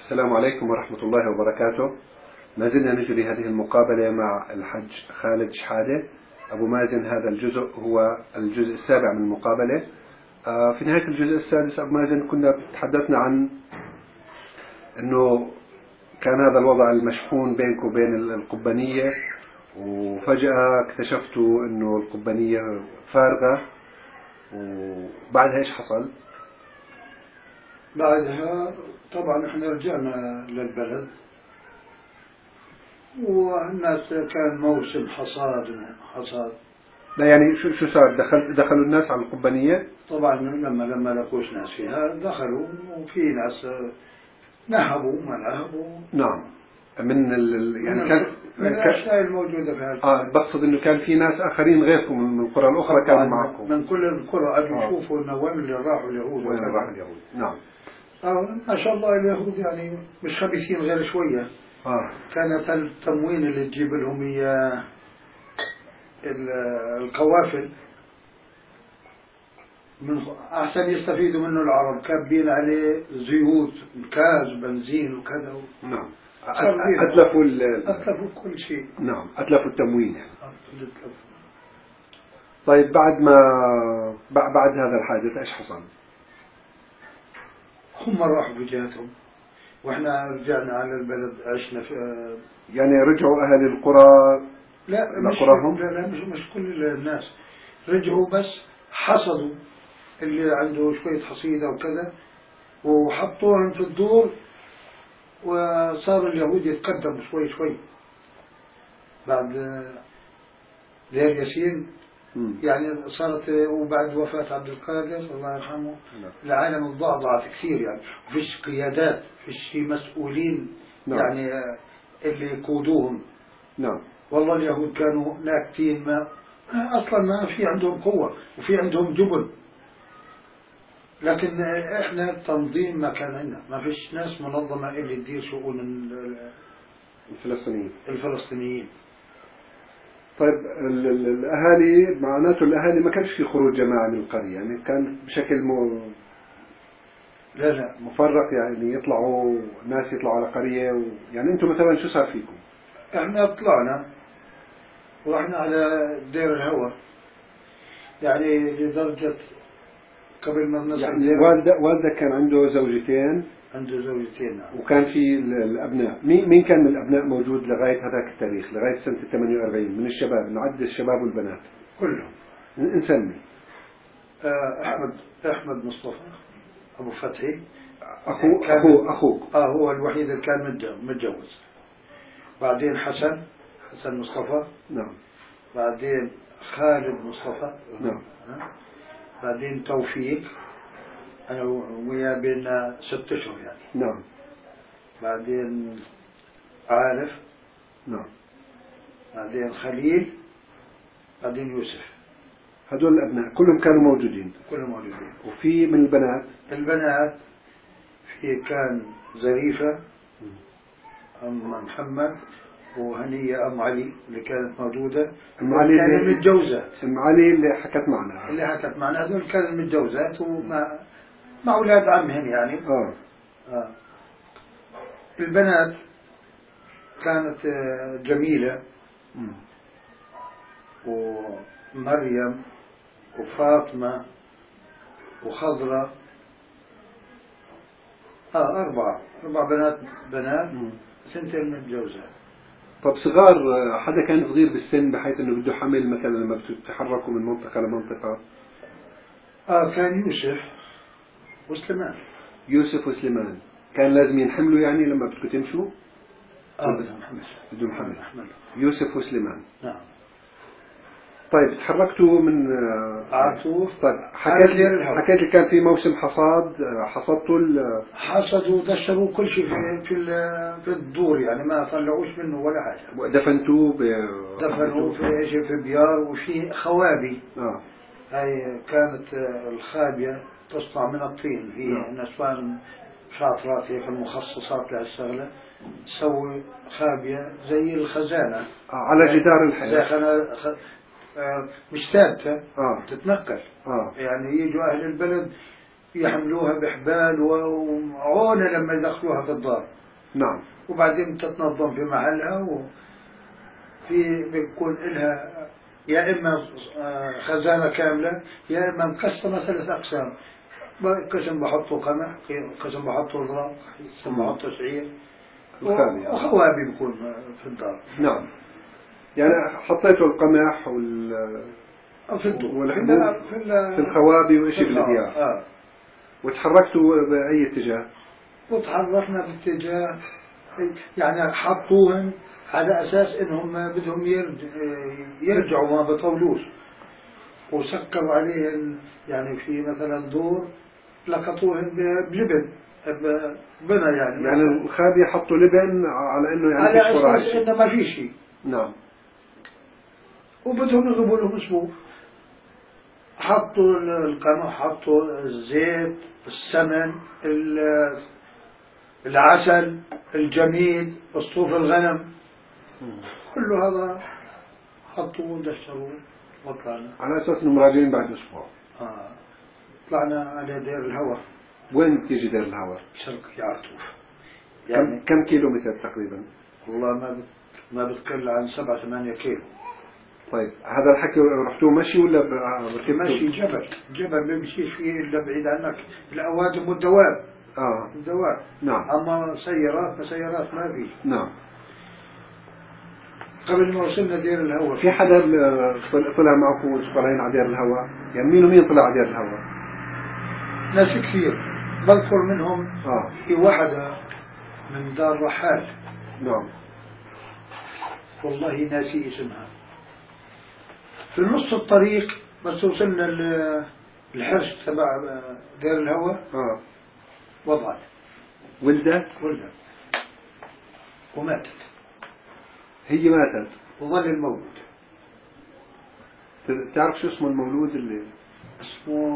السلام عليكم ورحمة الله وبركاته. ما زلنا نجري هذه المقابلة مع الحج خالد شحادة أبو مازن. هذا الجزء هو الجزء السابع من المقابلة. في نهاية الجزء السادس أبو مازن كنا تحدثنا عن أنه كان هذا الوضع المشحون بينك وبين القبانية، وفجأة اكتشفتوا أنه القبانية فارغة، وبعدها إيش حصل؟ بعدها طبعا احنا رجعنا للبلد، والناس كان موسم حصاد. لا يعني شو صار؟ دخلوا الناس على القبانية؟ طبعا لما لقوش ناس فيها دخلوا، وفي ناس نهبوا ما نهبوا. نعم، من يعني كان من الاشياء الموجودة في هذا. بقصد انه كان في ناس اخرين غيركم من القرى الاخرى كانوا معكم من كل القرى اجوا يشوفوا انه وين اللي راحوا اليهود. وين راحوا اليهود؟ نعم. ما شاء الله اليهود يعني مش خبيثين غير شوية. كانت التموين اللي تجيب لهم اياه القوافل من أحسن يستفيدوا منه العرب، كابين عليه زيوت كاز بنزين وكذا. نعم، أتلفوا كل شيء. نعم، أتلفوا التموين يعني. طيب بعد هذا الحادث إيش حصل؟ هم راحوا بجهتهم وإحنا رجعنا على البلد، عشنا في يعني رجعوا أهل القرى؟ لا مش كل الناس رجعوا، بس حصدوا اللي عنده شوية حصيدة وكذا وحطوهم في الدور، وصار اليهود يتقدموا شوي بعد ليل ياسين. يعني صارت، وبعد وفاة عبد القادر الله يرحمه العالم ضعضعت كثير، يعني فيش قيادات، فيش مسؤولين يعني اللي يقودوهم. نعم. والله اليهود كانوا ناكتين، أصلا ما في عندهم قوة وفي عندهم جبن، لكن احنا التنظيم ما كان عندنا، ما فيش ناس منظمة اللي تدير شؤون الفلسطينيين. طيب الأهالي، معناته الأهالي ما كانش في خروج جماعي من القرية، يعني كان بشكل لا مفرق، يعني ناس يطلعوا على قرية يعني أنتم مثلا شو صار فيكم؟ احنا طلعنا ورحنا على دير الهوى، يعني لدرجة قبل ما نصل يعني والدك كان عنده زوجتين؟ عنده زوجتين، نعم. وكان في الأبناء، مين كان من الأبناء موجود لغاية هذاك التاريخ، لغاية سنة 48 من الشباب؟ نعد الشباب والبنات كلهم. نسمي أحمد مصطفى أبو فتحي، أخوك. هو الوحيد اللي كان متجوز. بعدين حسن مصطفى. نعم. بعدين خالد مصطفى. نعم. بعدين توفيق، أنا وياه بيننا 6 أشهر يعني. نعم. بعدين عارف. نعم. بعدين خليل. بعدين يوسف. هذول الأبناء كلهم كانوا موجودين؟ كلهم موجودين. وفي من البنات في كان زريفة أم محمد، وهنية أم علي اللي كانت موجودة. أم علي كانت متجوزات. أم علي اللي حكت معنا هذول كانوا متجوزات مع أولاد عمهم يعني. البنات كانت جميلة ومريم وفاطمة وخضرة. 4 بنات 2 متجوزات. طب صغار، حدا كان صغير بالسن بحيث انه بده حمل مثلا لما بتتحركوا من منطقة لمنطقة؟ كان يوسف وسليمان كان لازم ينحملوا يعني لما بدكم تمشوا؟ بدهم حمل. يوسف وسليمان. نعم. طيب تحركتوا من عطور. طيب حكيت لي كان في موسم حصاد، حصدوا ودشروا كل شيء في الدور، يعني ما طلعوش منه ولا حاجة. دفنوا في بيار وفي خوابي. هاي كانت الخابية تصنع من الطين، هي نسوان شاطرات هيك المخصصات لهالشغلة، تسوي خابية زي الخزانة على جدار الحياة، مش ثابتة، تتنقل. يعني يجوا أهل البلد يحملوها بحبال وعونة لما يدخلوها في الدار. نعم. وبعدين تتنظم في محلها، وفي بيكون لها يا إما خزانة كاملة يا إما مقسمة 3 أقسام. قسم بحطوا قمح، قسم بحطوا ذرة، قسم بحطوا شعير، وخوابي بيكون في الدار. نعم. يعني حطيتوا القمح والحبوب في الخوابي وإشي بالديار. وتحركتوا بأي اتجاه؟ وتحركنا باتجاه، يعني حطوهم على أساس إنهم بدهم يرجعوا ما بطولوش، وسكروا عليهم يعني في مثلا دور لقطوهم بلبن بنا يعني الخابي حطوا لبن على إنه يعني على أساس إنه ما في شيء. نعم. وبدهم يغيبوا لهم أسبوع. حطوا القمح، حطوا الزيت، السمن، العسل، الجميد، الصوف الغنم، كل هذا حطوه ودشروه وطلعنا. على أساس إنهم راجعين بعد أسبوع. طلعنا على دير الهوى. وين تيجي دير الهوى؟ شرق يعطوف. يعني كم كيلو متر تقريبا؟ والله ما بتقل عن 7-8 كيلو. طيب هذا الحكي رحتوه مشي ولا مشي؟ جبل ما بيمشيش فيه إلا بعيد عنك الأوادم والدواب. الدواب. نعم. أما سيارات ما في. نعم. قبل ما وصلنا دير الهوى في حدا طلع معكم وانتم طالعين على دير الهوى؟ يعني مين ومين طلع على دير الهوى؟ ناس كثير بذكر منهم. في واحدة من دار رحال. نعم. والله ناسي اسمها. في نص الطريق بس وصلنا الحرش تبع دير الهوى. وضعت. ولدت وماتت. هي ماتت وظل المولود. تعرف شو اسمه المولود اللي اسمه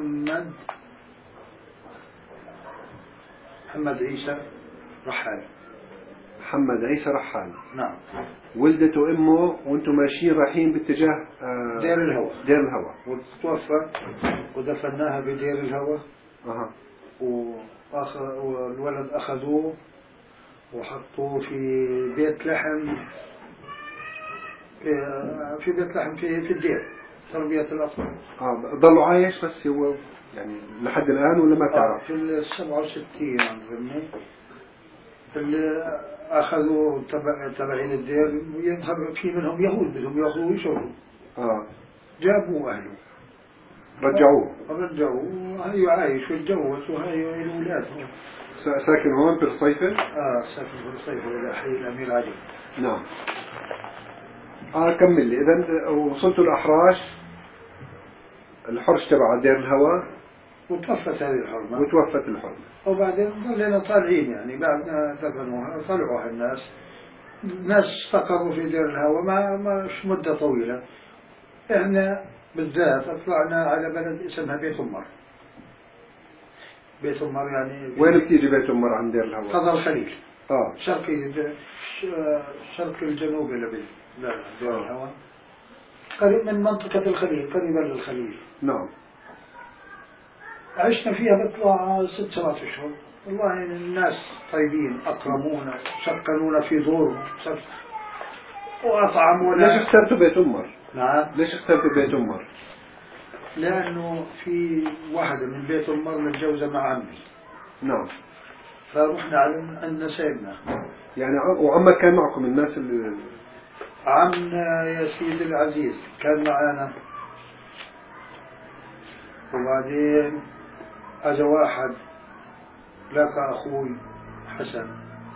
محمد عيسى رحال. محمد عيسى رحال. نعم. ولدته امه وانتم ماشيين رايحين باتجاه دير الهوى. وتوفى ودفناها بدير الهوى. والولد اخذوه وحطوه في بيت لحم في الدير تربية الأطفال. ضلوا عايش بس هو يعني لحد الآن ولا ما تعرف؟ في 67 أظن اللي أخذوا تبعين الدير. يذهب في منهم يهود بدهم يأخذوا ويشربوا. جابوا أهله رجعوه هاي عايش واتجوز وهاي الأولاد. ساكن هون في الصيفة؟ ساكن في الصيفة إلى حي الأمير علي. نعم. كمل لي. إذا وصلتوا الأحراش الحرش تبع دير الهوى وتوفت هذه الحرمة. وبعدين ظلنا طالعين يعني بعد ما دفنوها طلعوها الناس استقروا في دير الهوى مش مدة طويلة. احنا بالذات طلعنا على بلد اسمها بيت أمر. بيت أمر يعني وين بتيجي بيت أمر عن دير الهوى؟ قضاء الخليل. شرق الجنوب إلى دير الهوى. قريب من منطقة الخليل، قريبا للخليل. نعم. عشنا فيها بطلع 6-7 أشهر. والله يعني الناس طيبين، أكرمونا، سكنونا في دورهم وأطعمونا. ليش اخترتوا بيت أمر؟ نعم. ليش اخترتوا بيت أمر؟ لأنه في واحدة من بيت أمر متجوزة مع عمي. نعم. فرحنا على أن سيدنا. يعني وعمك كان معكم الناس اللي عمنا يا سيدي العزيز كان معنا. وبعدين أجا واحد لقى أخوي حسن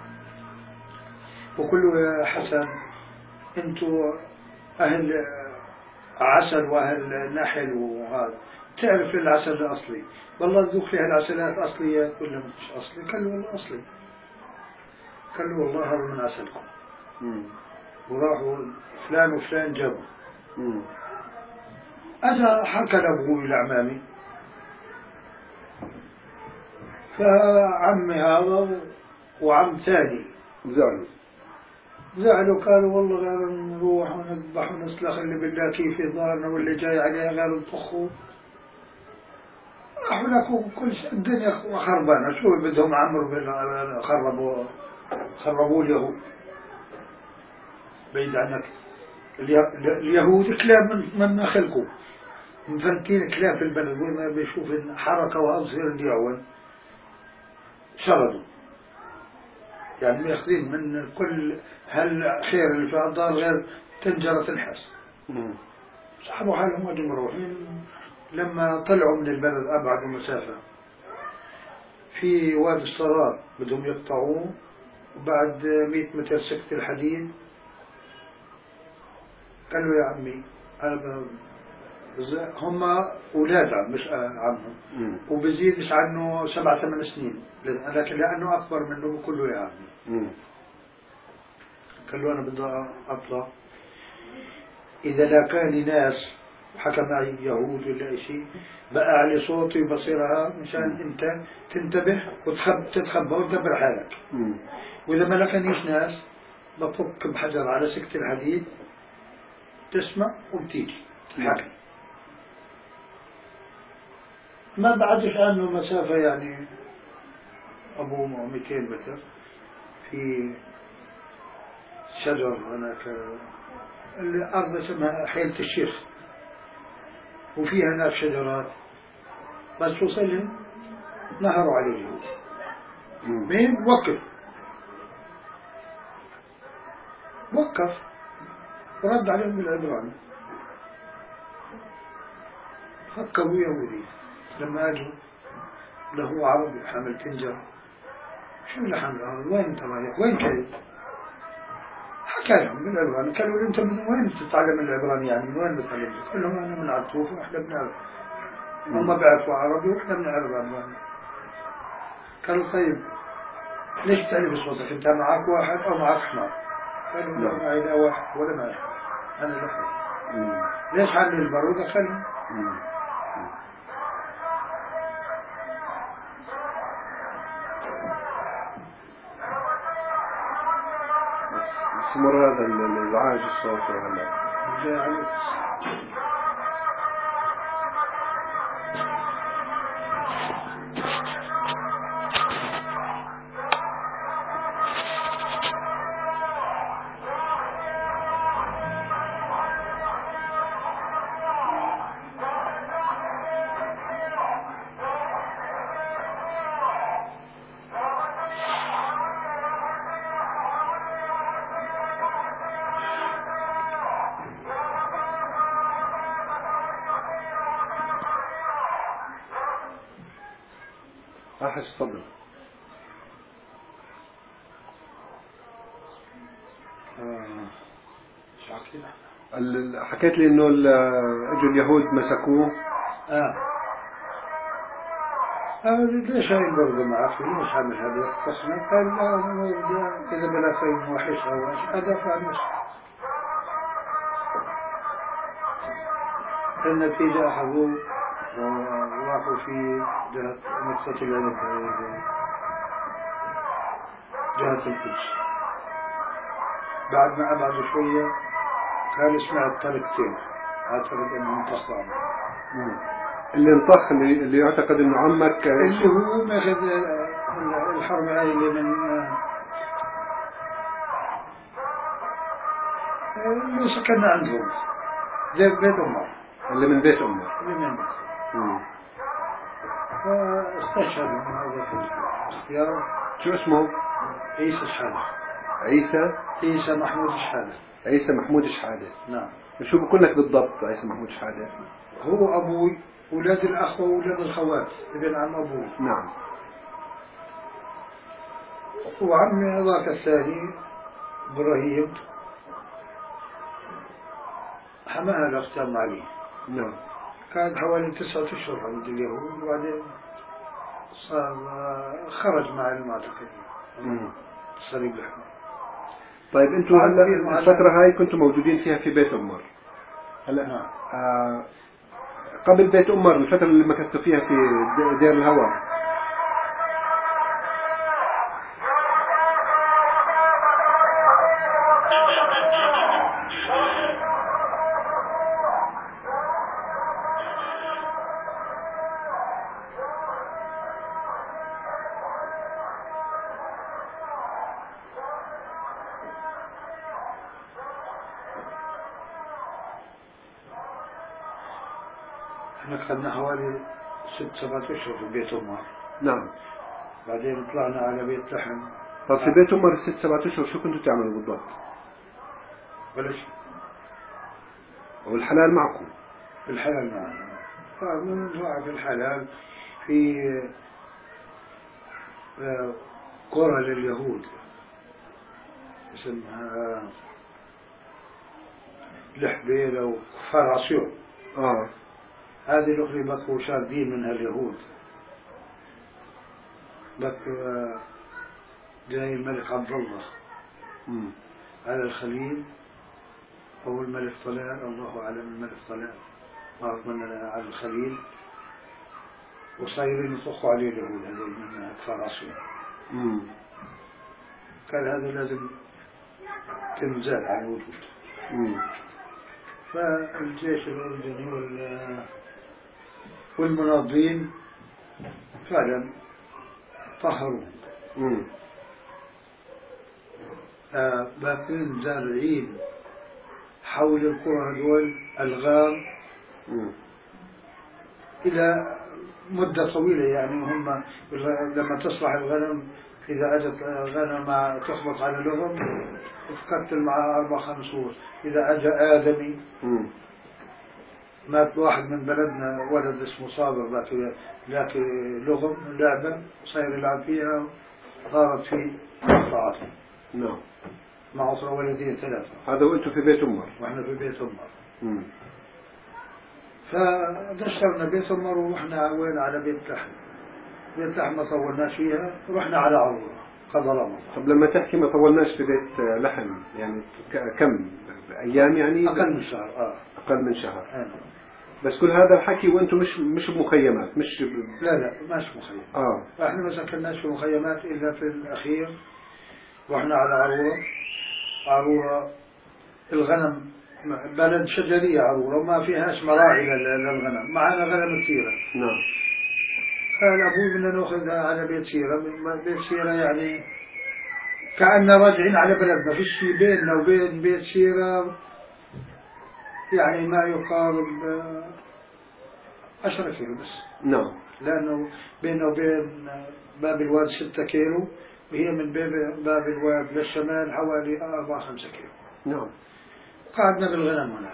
وقل له يا حسن أنتوا أهل عسل وأهل نحل وهذا تعرف العسل الأصلي؟ والله ذوق فيها العسلات أصلية ولا مش أصلي؟ قال له والله أصلي. قال له والله هذا من عسلكم. وراحوا فلان وفلان جابوا. أنا حكى لأبوي لعمامي. فعمي هذا وعم ثاني زعلوا قالوا والله غير نروح ونذبح ونسلخ اللي بالله كيف دارنا واللي جاي عليه غير نطخه. راحوا لك كل شيء الدنيا خربانة، شو بدهم عمروا خربوا اليهود. بعيد عنك اليهود كلاب من خلقوا مفنكين كلاب في البلد، وين ما بيشوف حركة وأبصر ديعون شردوا، يعني ماخذين من كل هالخير اللي في الدار غير تنجرة الحس. سحبوا حالهم وجم مروحين. لما طلعوا من البلد أبعد مسافة في وادي الصرار بدهم يقطعوه، وبعد 100 متر سكت الحديد قالوا يا عمي أنا هم أولاد مش عمهم، وبزيدش عنه 7-8 سنين، لكن لأنه أكبر منه بقول له يا عمي. قال له أنا بدي أطلع، إذا لاقاني ناس حكى معي يهود ولا شيء بأعلي صوتي بصيرها مشان أنت تنتبه وتتخبى وتدبر حالك. وإذا ما لقانيش ناس بفك بحجر على سكة الحديد تسمع وبتيجي تحكي. ما بعدش عنه مسافة يعني أبو 200 متر في شجر هناك، الأرض اسمها حيلة الشيخ وفيها هناك شجرات، بس وصلهم نهروا عليه اليهود. مين وقف ورد عليهم بالعبراني، فكروا يهودي. لما أجوا له عربي حامل تنجر، شو اللي حامل؟ وين انت رايح؟ وين كيف؟ حكى لهم بالعبراني. قالوا انت من وين تتعلم العبراني؟ يعني من وين بتعلم؟ قال لهم انا من عطوف واحنا بنعرف، هم بيعرفوا عربي واحنا بنعرف عبراني. قالوا طيب ليش تعلم صوتك؟ انت معك واحد او معك حمار؟ قالوا لا معي لا واحد ولا معي حمار، انا لحالي. ليش عندي البارودة؟ خلي استمر هذا الإزعاج الصوتي هلا جاي عليك. أحس طبعا. حكيت لي إنه اجوا اليهود مسكوه. ليش هاي برضه معك؟ ليش عامل هذه القسمة؟ قال إذا بلا خير وحش أو هذا فعل النتيجة أخذوه وراحوا في جهة نقطة العلم، جهة القدس. بعد ما أبعد شوية كان سمعت طلقتين، أعتقد أنه انطخ اللي انطخ اللي يعتقد انه عمك اللي هو ماخذ الحرب هاي اللي سكننا عندهم زي بيت أمه، اللي من بيت أمه فاستشهدوا من هذا في الاختيار. شو اسمه؟ عيسى شحادة. عيسى محمود شحادة. عيسى محمود شحادة. نعم. شو بقول لك بالضبط عيسى محمود شحادة؟ هو أبوي، أولاد الأخ وأولاد الخوات، ابن عم أبوي. نعم. وعمي هذاك الثاني إبراهيم حماها الأختام عليه. نعم. كان حوالي 9 أشهر عند اليهود، وبعدين صار خرج مع المعتقلين. صليب الحمار. طيب انتم هلا الفترة هاي كنتم موجودين فيها في بيت أمر. هلا نعم. قبل بيت أمر الفترة اللي مكثتوا فيها في دير الهوى، نقعدنا حوالي 6-7 أشهر في بيت عمر. نعم. بعدين طلعنا على بيت لحم. طب في بيت عمر 6-7 أشهر شو كنتوا تعملوا بالضبط؟ ولا شيء. والحلال معكم؟ الحلال معنا. فمن في الحلال في قرى لليهود اسمها لحبيلة وكفار عصيون. هذه الأخرى بقوا شاردين منها اليهود. بقى جاي الملك عبد الله على الخليل، أو الملك طلال، الله أعلم الملك طلال، ما أظن على الخليل، وصايرين يطخوا عليه اليهود هذول من كفار عصيون. كان هذا لازم تنزال عن وجود. فالجيش الأردني والمناضلين فعلا طهروا. باقين زارعين حول القرى هذول الغام إلى مدة طويلة. يعني هم لما تصلح الغنم، إذا أجت غنم تخبط على لغم تقتل معها 4-5 شهور. إذا أجى آدمي مات واحد من بلدنا ولد اسمه صابر لاقي لغم لعبة صاير يلعب فيها، ضارت فيه قطعته. نعم. مع أسرة ولدين 3. هذا وأنتم في بيت عمر؟ وإحنا في بيت عمر. فدشرنا بيت عمر ورحنا وين على بيت لحم. بيت لحم ما طولناش فيها، رحنا على عروة قبل رمضان. طب لما تحكي ما طولناش في بيت لحم يعني كم أيام؟ يعني أقل من شهر. أقل من شهر. بس كل هذا الحكي وأنتم مش بمخيمات؟ مش لا مش مخيم. احنا ما سكناش في مخيمات إلا في الأخير. رحنا على عرورة الغنم بلد شجرية عرورة وما فيهاش مراعي للغنم، معنا غنم كثيرة. نعم. قال أبوي بدنا نأخذها على بيت سيرة. بيت سيرة يعني كأننا راجعين على بلدنا، فيش في بيننا وبين بيت سيرة يعني ما يقارب 10 كيلو بس. نعم. لأنه بيننا وبين باب الواد 6 كيلو، وهي من باب الواد للشمال حوالي 4-5 كيلو. نعم. قعدنا بالغنم هناك،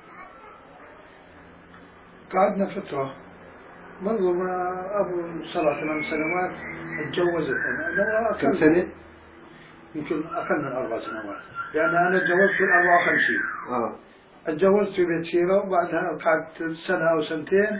قعدنا فترة. برضو ما أبو 7-8 سنوات اتجوزت. أنا كم سنة؟ يمكن أقل من 4 سنوات، يعني أنا اتجوزت في 54. اتجوزت في بيت سيرة، وبعدها قعدت 1 أو 2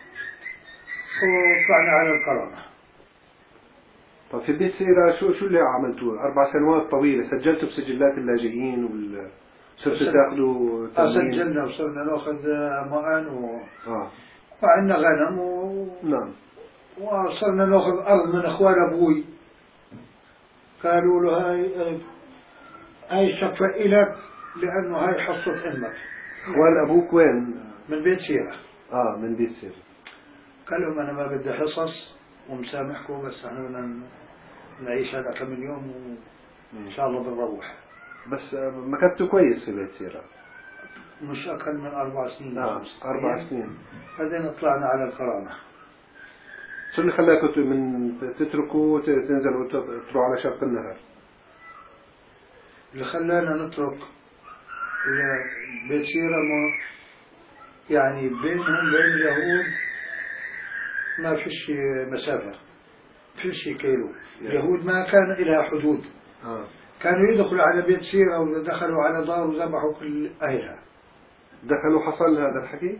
وطلعنا على القرامة. طيب في بيت سيرة شو اللي عملتوا؟ 4 سنوات طويلة. سجلتوا بسجلات اللاجئين صرتوا تاخذوا تموين؟ سجلنا وصرنا ناخذ مؤن وعندنا غنم نعم. وصرنا ناخذ أرض من أخوان أبوي. قالوا له هاي شقة إلك لأنه هاي حصة أمك. أخوان أبوك وين؟ من بيت سيرة. من بيت سيرة. قال لهم أنا ما بدي حصص ومسامحكم، بس احنا بدنا نعيش هذا كم يوم وإن شاء الله بنروح. بس مكتبته كويس في بيت سيرة؟ مش أقل من 4 سنين. 4 سنين. بعدين طلعنا على القرامة. شو اللي خلاكم من تتركوا تنزلوا تروحوا على شرق النهر؟ اللي خلانا نترك بيت سيرة يعني بينهم وبين اليهود ما فيش مسافة، فيش كيلو. اليهود ما كان إلها حدود. كانوا يدخلوا على بيت سيرة ودخلوا على دار وذبحوا كل أهلها. دخلوا حصل هذا الحكي؟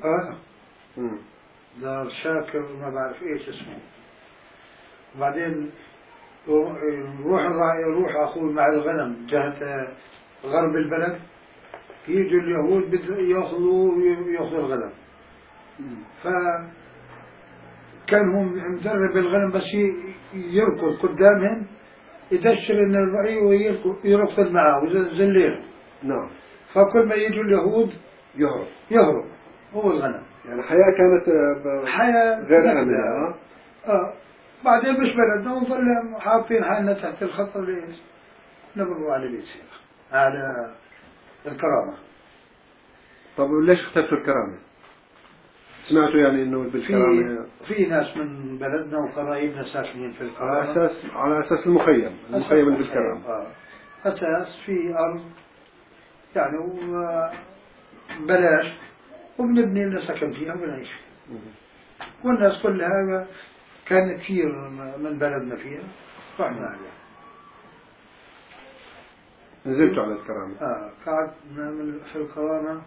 دار شاكر ما بعرف إيش اسمه. وبعدين يروح أخوي مع الغنم جهة غرب البلد، يجوا اليهود يأخذوا الغنم. فكان هم مدرب الغنم بس يركض قدامهم، يدشر إن الرعي ويركض معه ويزليه. نعم. فكل ما يجوا اليهود يهرب هو الغنم. يعني حياة كانت حياة غير آمنة. بعدين مش بلدنا ونظل حاطين حالنا تحت الخط اللي نبروا على بيت سيرة على الكرامة. طب وليش اخترتوا الكرامة؟ سمعتوا يعني إنه بالكرامة في ناس من بلدنا وقرايبنا ساكنين في الكرامة على أساس المخيم اللي بالكرامة. أساس في أرض يعني بلاش، وبنبني لنا سكن فيها ونعيش فيها. والناس كلها كان كثير من بلدنا فيها، رحنا عليها. نزلتوا على الكرامة؟ قعدنا في الكرامة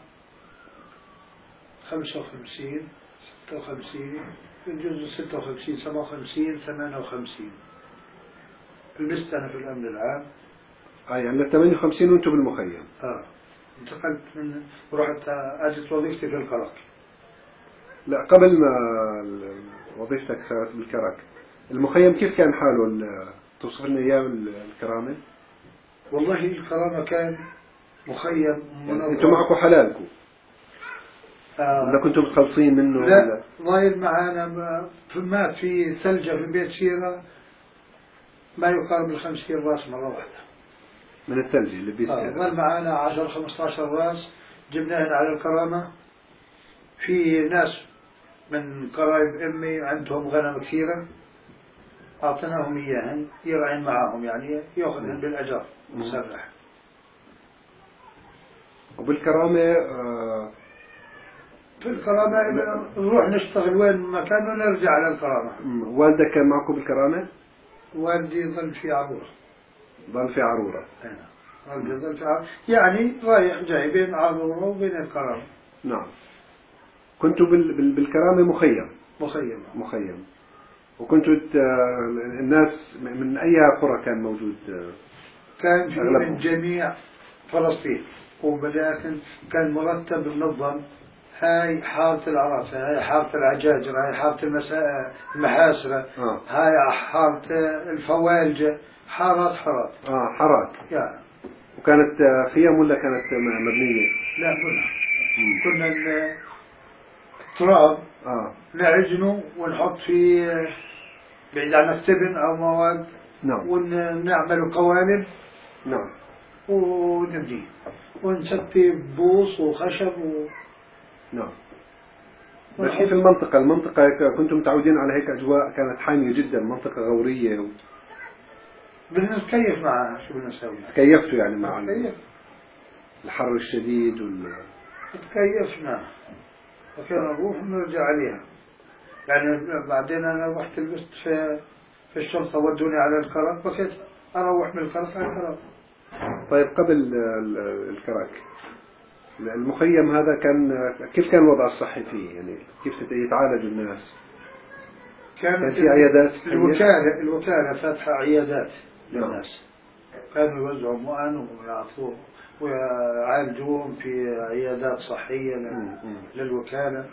55 56 الجزء 56 57 58. لبست أنا في الأمن العام. يعني 58 وأنتم بالمخيم. انتقلت ورحت أجت وظيفتي في الكرك. لا، قبل ما وظيفتك صارت بالكرك، المخيم كيف كان حاله؟ توصف لنا إياه الكرامة. والله الكرامة كان مخيم يعني أنتم معكم حلالكم ولا كنتم متخلصين منه؟ لا، ضايل معانا مات في ثلجة في بيت شيرة ما يقارب 50 راس مرة واحدة من الثلج اللي بيصير. ظل معانا 10 15 راس، جبناهن على الكرامة. في ناس من قرايب أمي عندهم غنم كثيرة، أعطيناهم إياهن يرعين معاهم، يعني يأخذهن بالأجر مسرح. وبالكرامة في الكرامة نروح نشتغل وين مكان ونرجع على الكرامة. والدك كان معكم بالكرامة؟ والدي ظل في عرورة. ظل في عرورة. والدي ظل في عرورة، يعني رايح جاي بين عرورة وبين الكرامة. نعم. كنتوا بالكرامة مخيم. وكنتوا الناس من أي قرى كان موجود؟ كان في من جميع فلسطين، ولكن كان مرتب منظم. هاي حارة العراسة، هاي حارة العجاجر، هاي حارة المحاسرة، هاي حارة الفوالجة، حارات حارات يعني. وكانت خيام ولا كانت مبنية؟ لا، كنا التراب نعجنه ونحط فيه بعيد عن السبن أو مواد. نعم. ونعمل قوالب. نعم. ونبنيه ونسقي بوص وخشب نعم. بس كيف المنطقة كنتم متعودين على هيك أجواء؟ كانت حامية جدا، منطقة غورية بدنا نتكيف معها. شو بدنا نسوي؟ تكيفتوا يعني مع الحر الشديد تكيفنا، وكان نروح ونرجع عليها. يعني بعدين أنا رحت لبست في الشرطة، ودوني على الكرك، بكيت أروح من الكرك على الكرك. طيب قبل الكرك المخيم هذا كيف كان الوضع الصحي فيه؟ يعني كيف يتعالج الناس؟ كان في عيادات؟ الوكالة فاتحة عيادات للناس. كانوا يوزعوا مؤن ويعطوه ويعالجوهم في عيادات صحية للوكالة.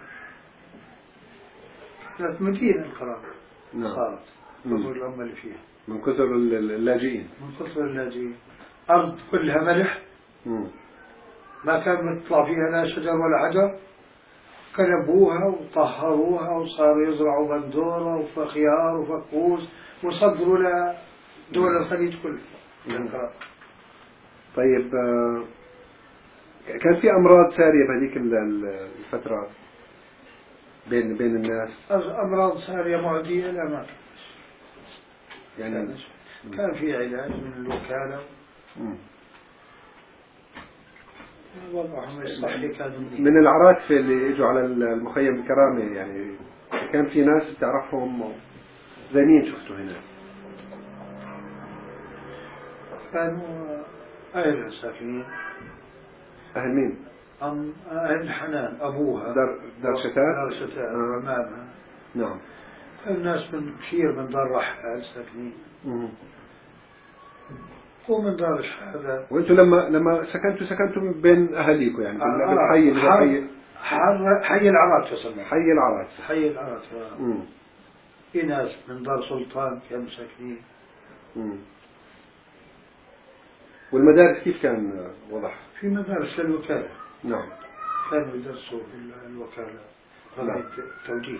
كانت مدينة الكرامة. صارت كثر الأمة اللي فيها، من كثر اللاجئين. أرض كلها ملح. ما كان يطلع فيها لا شجر ولا حجر. كنبوها وطهروها وصاروا يزرعوا بندورة وخيار وفكوس وصدروا لدول الخليج كلها. طيب كان في أمراض سارية بهذيك الفترة بين الناس؟ أمراض سارية معدية لا ما يعني كان في علاج من الوكالة. من العراسفة اللي اجوا على المخيم الكرامة يعني كان في ناس تعرفهم؟ زي مين شفتوا هنا؟ كانوا أهل الساكنين. أهل مين؟ أهل حنان أبوها دار شتات. أمامها. نعم. الناس من كثير من دار رحال ساكنين ومن دار الشهداء. وانتم لما سكنتوا بين اهاليكم يعني بالحي حي العرات يسمى. حي العرات. في ناس من دار سلطان كانوا ساكنين. والمدارس كيف كان وضعها؟ في مدارس الوكالة. نعم. كانوا يدرسوا في الوكالة قضية التوجيه.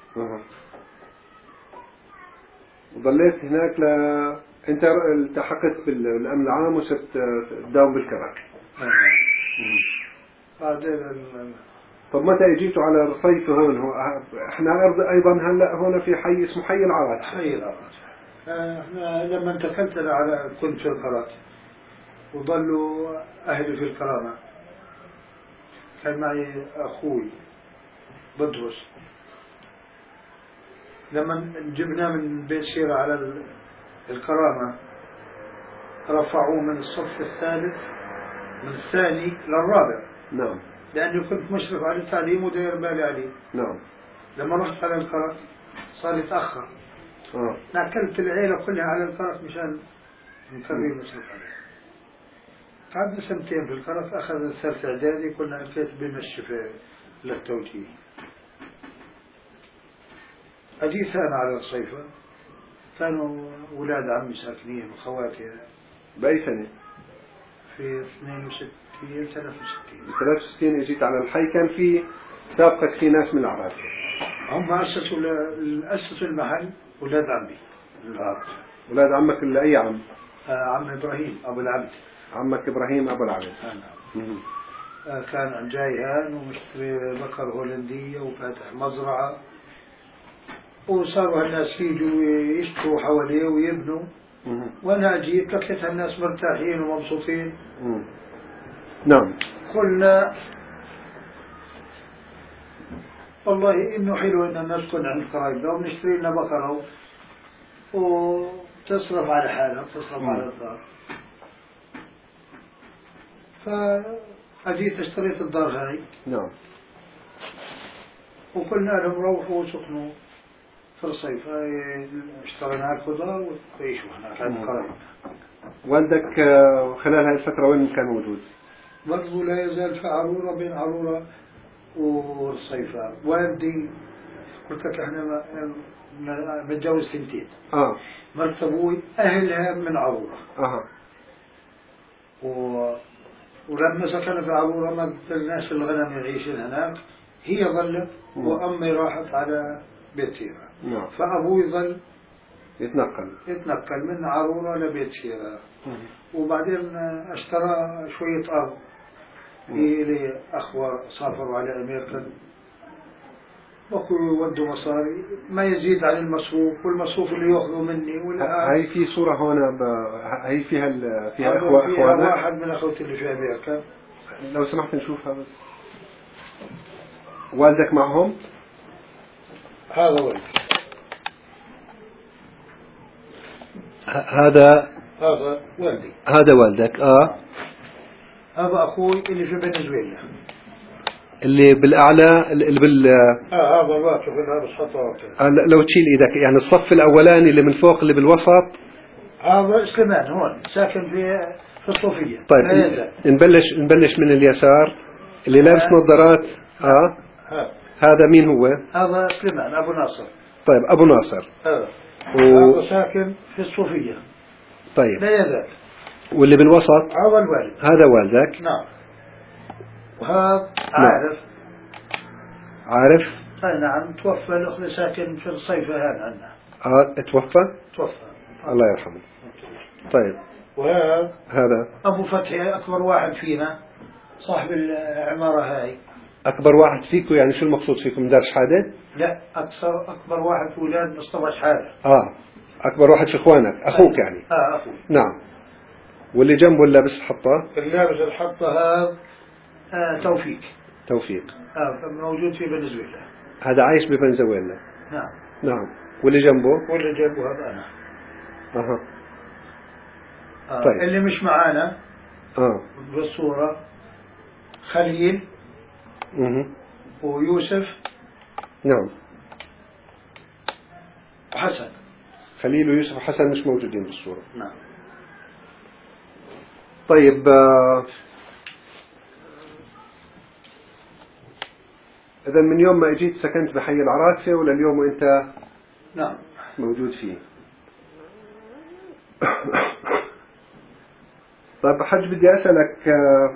وظليت هناك أنت التحقت بالأمن العام وصرت تداوم بالكرك. بعدين طب متى اجيتوا على الرصيف هون؟ هو احنا ايضا هلا هون في حي اسمه حي العرات. حي العرات. احنا لما انتقلت أنا على كنت في القرات وظلوا أهلي في الكرامة. كان معي أخوي بدرس. لما جبناه من بيت شيرة على الكرامة رفعوه من الصف الثالث من الثاني للرابع. نعم. لأني كنت مشرف على التعليم وداير بالي عليه. نعم. لما رحت على الكرك صار يتأخر. ناكلت العيلة كلها على الكرك مشان نكرر مشرف عليه. قعدنا سنتين في الكرك. أخذ ثالث إعدادي كنا أكلت بمشي للتوجيه. أجيت أنا على الصيفة كانوا أولاد عمي ساكنين وخواتي. بأي سنة؟ في 62 63. 63 اجيت على الحي. كان في سابقك في ناس من العراق؟ هم أسسوا المحل أولاد عمي العراق. أولاد عمك اللي أي عم؟ عم إبراهيم أبو العبد. عمك إبراهيم أبو العبد. نعم. كان جاي هان ومشتري بقر هولندية وفاتح مزرعة. وصاروا الناس يجوا يشتروا حواليه ويبنوا. وانا جيت لقيت الناس مرتاحين ومبسوطين. نعم. قلنا والله انه حلو ان الناس تكون عند قرايبنا ونشتري لنا بقرة وتصرف على حالها وتصرف على الدار. فأجيت اشتريت الدار هاي. نعم. وقلنا لهم روحوا وسكنوا في الصيف. اشترينا الخضار وعيشوا هناك عند قرايبنا. والدك خلال هذه الفترة وين كان موجود؟ برضو لا يزال في عرورة بين عرورة والصيفة. والدي قلت لك احنا متجوز سنتين. مرت ابوي اهلها من عرورة. ولما سكن في عرورة ما قدرناش الغنم يعيشن هناك. هي ظلت وامي راحت على بيت شيرة. فابوي ظل يتنقل من عرورة لبيت شيرة. وبعدين اشترى شوية ارض. إلي أخوة سافروا على أمريكا بقوا يودوا مصاري ما يزيد عن المصروف والمصروف اللي يأخذوا مني. هاي في صورة هون هاي فيها فيها أخوانك. واحد من أخوتي اللي في أمريكا. لو سمحت نشوفها بس. والدك معهم؟ هذا والدي. هذا والدي. هذا والدك. هذا أخوي اللي في فنزويلا. اللي بالأعلى اللي هذا الواقف اللي لابس خطوات. لو تشيل إيدك يعني الصف الأولاني اللي من فوق اللي بالوسط. هذا سليمان هون ساكن في الصوفية. طيب نبلش من اليسار اللي لابس نظارات. هذا مين هو؟ هذا سليمان أبو ناصر. طيب أبو ناصر. هذا ساكن في الصوفية. طيب. لا يزال. واللي بالوسط هذا الوالد. هذا والدك. نعم. وهذا عارف. نعم توفى. الأخ ساكن في الصيفة هان عندنا. توفى. الله يرحمه. طيب. وهذا أبو فتحي أكبر واحد فينا صاحب العمارة هاي. أكبر واحد فيكم يعني شو المقصود فيكم دار شحادة؟ لا أكبر واحد في أولاد مصطفى شحادة. أكبر واحد في إخوانك أخوك يعني. أخوي. نعم. واللي جنبه اللي لابس الحطة؟ اللي لابس الحطة هذا توفيق. موجود في فنزويلا. هذا عايش بفنزويلا. نعم. واللي جنبه هذا أنا. طيب. اللي مش معانا بالصورة خليل. ويوسف. نعم. وحسن. خليل ويوسف وحسن مش موجودين بالصورة. نعم. طيب إذا من يوم ما اجيت سكنت بحي العراسة ولا اليوم وأنت نعم موجود فيه. طيب حج بدي أسألك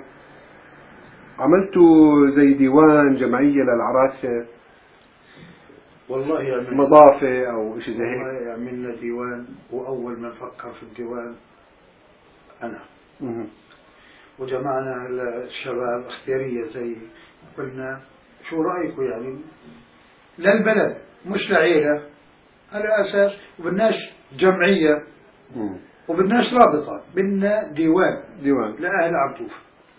عملتوا زي ديوان جمعية للعراسة؟ والله يعني مضافة أو شيء زي هيك؟ والله عملنا ديوان. وأول من فكر في الديوان أنا. وجمعنا الشباب اختيارية زي قلنا شو رأيكم يعني للبلد مش لعيلة على أساس، وبدناش جمعية وبدناش رابطة، بدنا ديوان لأهل عرطوف.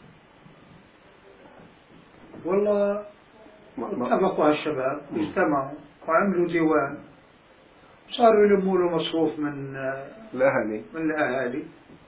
والله اتفقوا هالشباب اجتمعوا وعملوا ديوان، صاروا يلموا له مصروف من الأهالي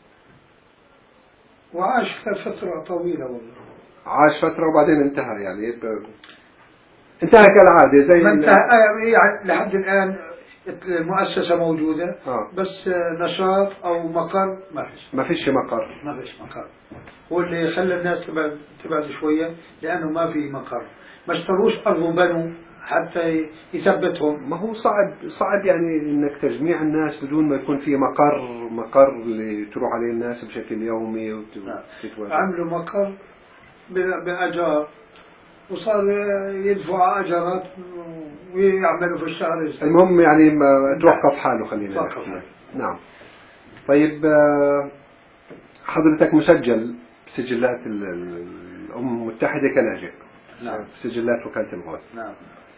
وعاش فترة طويلة. والله عاش فترة وبعدين انتهى، يعني انتهى كالعادة زي ما انتهى يعني لحد الآن المؤسسة موجودة بس نشاط أو مقر ما فيش مقر. هو اللي خلى الناس تبعد شوية، لأنه ما في مقر، ما اشتروش أرض وبنوا حتى يثبتهم. ما هو صعب يعني انك تجميع الناس بدون ما يكون في مقر اللي تروح عليه الناس بشكل يومي عملوا مقر بأجار، وصار يدفع أجرات ويعملوا في الشهر. المهم يعني توقف حاله، خلينا نحكي. نعم. طيب حضرتك مسجل بسجلات الأمم المتحدة كلاجئ. نعم. بسجلات وكالة الغوث. نعم.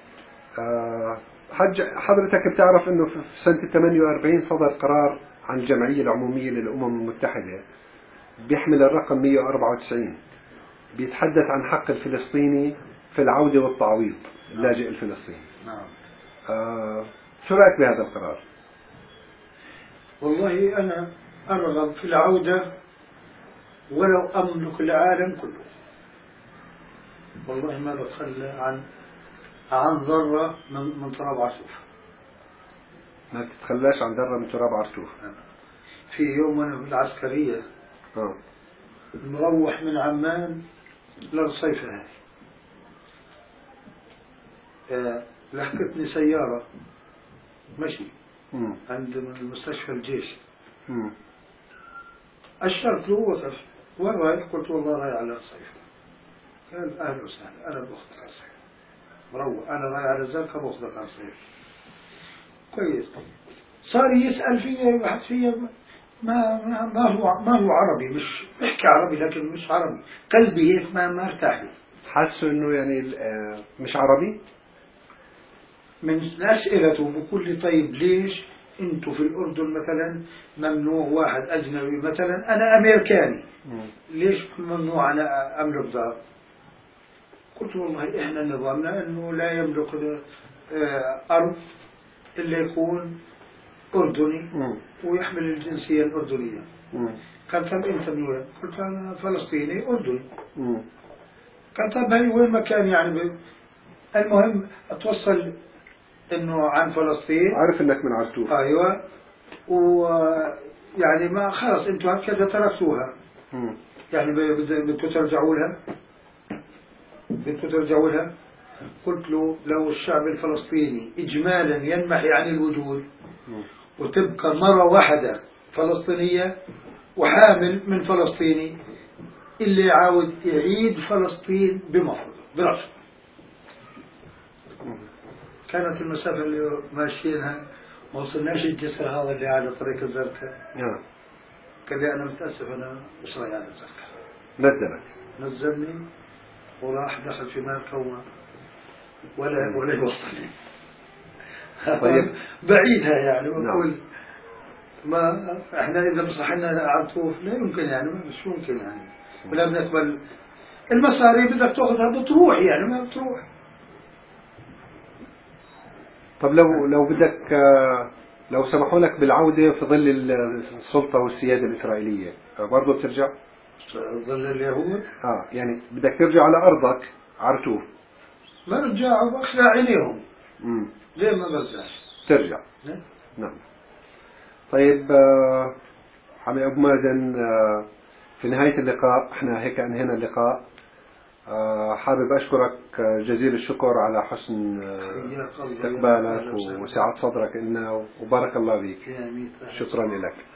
حضرتك بتعرف انه في سنة 48 صدر قرار عن الجمعية العمومية للأمم المتحدة بيحمل الرقم 194، بيتحدث عن حق الفلسطيني في العودة والتعويض، اللاجئ الفلسطيني. نعم. شو رأيك بهذا القرار؟ والله أنا أرغب في العودة ولو أملك العالم كله. والله ما بتخلى عن ذرة من تراب عرطوف. ما تتخلاش عن ذرة من تراب عرطوف. في يوم أنا بالعسكرية مروح من عمان للصيفة هاي، لحقتني سيارة مشي عند مستشفى الجيش. أشرت له وقف، وين رايح؟ قلت والله رايح على الصيفة. قال أهلا وسهلا، أنا بأخذك على الصيفة. مروح أنا رايح على الزرقاء بأخذك على الصيفة. كويس. صار يسأل فيا يبحث فيا، ما هو عربي، مش بحكي عربي لكن مش عربي، قلبي هيك ما ارتاح لي. حاسه انه يعني مش عربي. من أسئلته بقول لي طيب ليش انتوا في الأردن مثلا ممنوع واحد أجنبي، مثلا أنا أمريكاني ليش ممنوع أنا أملك دار؟ قلت والله إحنا نظامنا أنه لا يملك أرض إلا يكون أردني ويحمل الجنسية الأردنية. قال طب أنت من وين؟ قلت أنا فلسطيني أردني. قال طب هاي وين مكان يعني المهم أتوصل إنه عن فلسطين، عارف إنك من عرطوف. أيوة. ويعني ما خلاص أنتوا هكذا تركتوها، يعني بدكم ترجعوا لها. قلت له لو الشعب الفلسطيني إجمالا ينمحي عن الوجود وتبقى مرة واحدة فلسطينية وحامل من فلسطيني، اللي عاود يعيد فلسطين بمفرده برأسه. كانت المسافة اللي ماشيينها ما وصلناش الجسر هذا اللي على طريق الزرقاء. قال لي أنا متأسف، أنا مش رايح على الزرقاء. نزلني وراح دخل في ماركة ولا يوصلني. طيب بعيدها يعني بقول ما احنا إذا بصحنا عرطوف لا يمكن يعني مش ممكن يعني، ولا بنقبل المصاري بدك تأخذها بتروح يعني ما بتروح. طب لو بدك لو سمحوا لك بالعودة في ظل السلطة والسيادة الإسرائيلية برضو بترجع؟ ظل اليهود؟ يعني بدك ترجع على أرضك عرطوف. برجع وبخلع عينيهم. ليه ما برجعش؟ ترجع. نعم. طيب حمي أبو مازن، في نهاية اللقاء احنا هيك انهينا اللقاء. حابب أشكرك جزيل الشكر على حسن استقبالك وسعة صدرك لنا، وبارك الله فيك. شكرا لك.